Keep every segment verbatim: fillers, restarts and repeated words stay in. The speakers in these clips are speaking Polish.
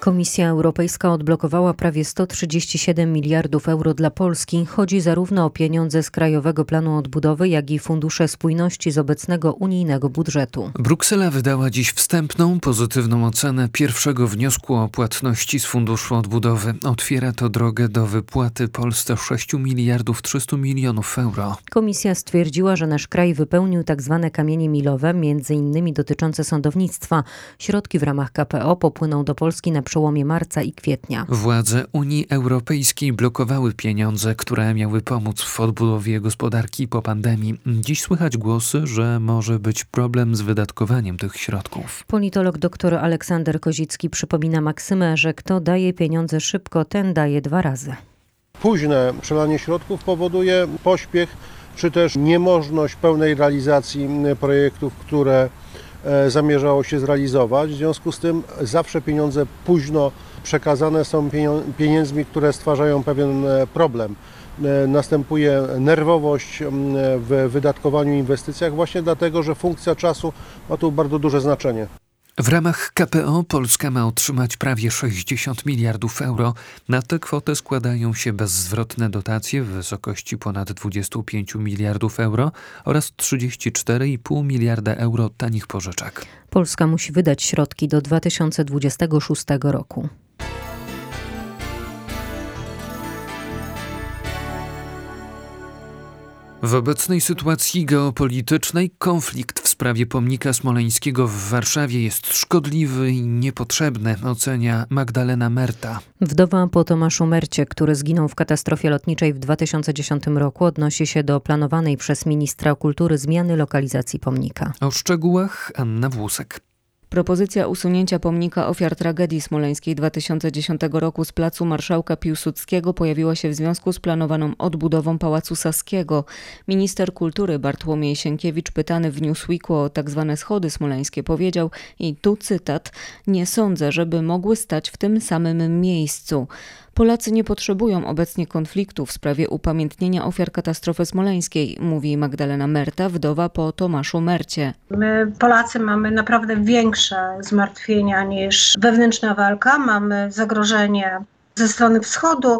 Komisja Europejska odblokowała prawie sto trzydzieści siedem miliardów euro dla Polski. Chodzi zarówno o pieniądze z Krajowego Planu Odbudowy, jak i fundusze spójności z obecnego unijnego budżetu. Bruksela wydała dziś wstępną, pozytywną ocenę pierwszego wniosku o płatności z Funduszu Odbudowy. Otwiera to drogę do wypłaty Polsce sześć miliardów trzysta milionów euro. Komisja stwierdziła, że nasz kraj wypełnił tzw. kamienie milowe, między innymi dotyczące sądownictwa. Środki w ramach K P O popłyną do Polski na przełomie marca i kwietnia. Władze Unii Europejskiej blokowały pieniądze, które miały pomóc w odbudowie gospodarki po pandemii. Dziś słychać głosy, że może być problem z wydatkowaniem tych środków. Politolog dr Aleksander Kozicki przypomina maksymę, że kto daje pieniądze szybko, ten daje dwa razy. Późne przelanie środków powoduje pośpiech, czy też niemożność pełnej realizacji projektów, które zamierzało się zrealizować. W związku z tym zawsze pieniądze późno przekazane są pieniędzmi, które stwarzają pewien problem. Następuje nerwowość w wydatkowaniu i inwestycjach właśnie dlatego, że funkcja czasu ma tu bardzo duże znaczenie. W ramach K P O Polska ma otrzymać prawie sześćdziesiąt miliardów euro. Na tę kwotę składają się bezzwrotne dotacje w wysokości ponad dwadzieścia pięć miliardów euro oraz trzydzieści cztery i pół miliarda euro tanich pożyczek. Polska musi wydać środki do dwa tysiące dwudziestego szóstego roku. W obecnej sytuacji geopolitycznej konflikt w sprawie pomnika smoleńskiego w Warszawie jest szkodliwy i niepotrzebny, ocenia Magdalena Merta. Wdowa po Tomaszu Mercie, który zginął w katastrofie lotniczej w dwa tysiące dziesiątym roku, odnosi się do planowanej przez ministra kultury zmiany lokalizacji pomnika. O szczegółach Anna Włusek. Propozycja usunięcia pomnika ofiar tragedii smoleńskiej dwa tysiące dziesiątego roku z placu Marszałka Piłsudskiego pojawiła się w związku z planowaną odbudową Pałacu Saskiego. Minister kultury Bartłomiej Sienkiewicz, pytany w Newsweeku o tzw. schody smoleńskie, powiedział, i tu cytat: nie sądzę, żeby mogły stać w tym samym miejscu. Polacy nie potrzebują obecnie konfliktu w sprawie upamiętnienia ofiar katastrofy smoleńskiej, mówi Magdalena Merta, wdowa po Tomaszu Mercie. My, Polacy, mamy naprawdę większe zmartwienia niż wewnętrzna walka. Mamy zagrożenie ze strony wschodu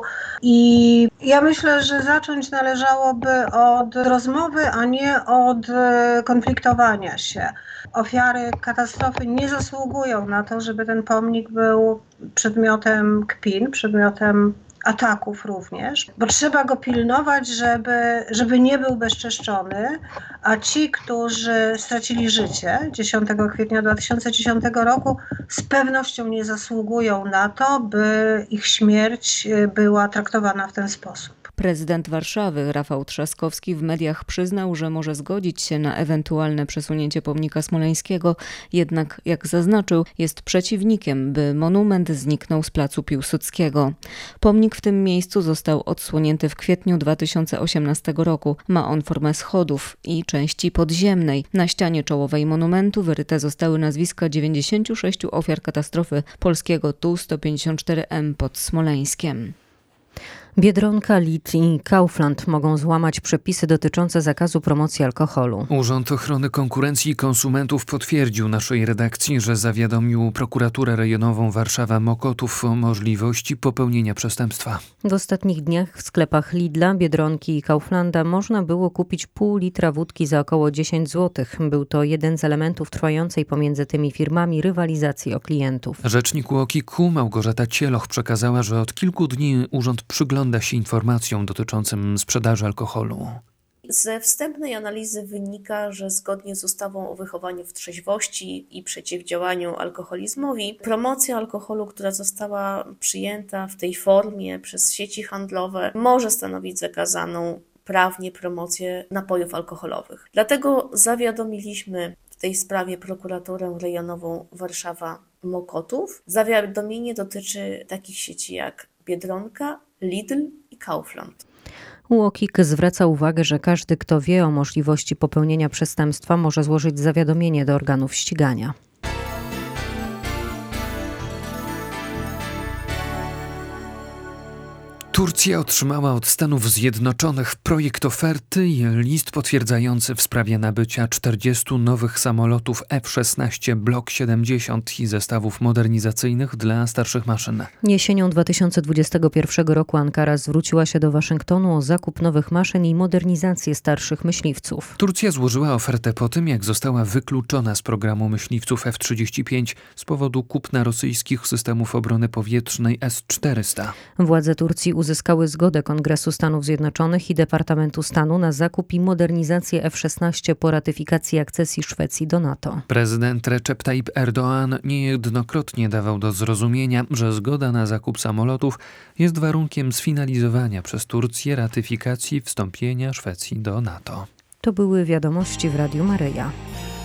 i ja myślę, że zacząć należałoby od rozmowy, a nie od konfliktowania się. Ofiary katastrofy nie zasługują na to, żeby ten pomnik był przedmiotem kpin, przedmiotem ataków również, bo trzeba go pilnować, żeby, żeby nie był bezczeszczony, a ci, którzy stracili życie dziesiątego kwietnia dwa tysiące dziesiątego roku, z pewnością nie zasługują na to, by ich śmierć była traktowana w ten sposób. Prezydent Warszawy Rafał Trzaskowski w mediach przyznał, że może zgodzić się na ewentualne przesunięcie pomnika smoleńskiego, jednak, jak zaznaczył, jest przeciwnikiem, by monument zniknął z placu Piłsudskiego. Pomnik w tym miejscu został odsłonięty w kwietniu dwa tysiące osiemnastego roku. Ma on formę schodów i części podziemnej. Na ścianie czołowej monumentu wyryte zostały nazwiska dziewięćdziesięciu sześciu ofiar katastrofy polskiego T U sto pięćdziesiąt cztery M pod Smoleńskiem. Biedronka, Lidl i Kaufland mogą złamać przepisy dotyczące zakazu promocji alkoholu. Urząd Ochrony Konkurencji i Konsumentów potwierdził naszej redakcji, że zawiadomił prokuraturę rejonową Warszawa-Mokotów o możliwości popełnienia przestępstwa. W ostatnich dniach w sklepach Lidla, Biedronki i Kauflanda można było kupić pół litra wódki za około dziesięć złotych. Był to jeden z elementów trwającej pomiędzy tymi firmami rywalizacji o klientów. Rzecznik U O K I-K U Małgorzata Cieloch przekazała, że od kilku dni urząd przygląda się informacjom dotyczącym sprzedaży alkoholu. Ze wstępnej analizy wynika, że zgodnie z ustawą o wychowaniu w trzeźwości i przeciwdziałaniu alkoholizmowi, promocja alkoholu, która została przyjęta w tej formie przez sieci handlowe, może stanowić zakazaną prawnie promocję napojów alkoholowych. Dlatego zawiadomiliśmy w tej sprawie prokuraturę rejonową Warszawa-Mokotów. Zawiadomienie dotyczy takich sieci jak Biedronka, Lidl i Kaufland. U O K I K zwraca uwagę, że każdy, kto wie o możliwości popełnienia przestępstwa, może złożyć zawiadomienie do organów ścigania. Turcja otrzymała od Stanów Zjednoczonych projekt oferty i list potwierdzający w sprawie nabycia czterdziestu nowych samolotów F szesnaście Block siedemdziesiąt i zestawów modernizacyjnych dla starszych maszyn. Jesienią dwa tysiące dwudziestego pierwszego roku Ankara zwróciła się do Waszyngtonu o zakup nowych maszyn i modernizację starszych myśliwców. Turcja złożyła ofertę po tym, jak została wykluczona z programu myśliwców F trzydzieści pięć z powodu kupna rosyjskich systemów obrony powietrznej S czterysta. Władze Turcji uzyskały zgodę Kongresu Stanów Zjednoczonych i Departamentu Stanu na zakup i modernizację F szesnaście po ratyfikacji akcesji Szwecji do NATO. Prezydent Recep Tayyip Erdoğan niejednokrotnie dawał do zrozumienia, że zgoda na zakup samolotów jest warunkiem sfinalizowania przez Turcję ratyfikacji wstąpienia Szwecji do NATO. To były wiadomości w Radiu Maryja.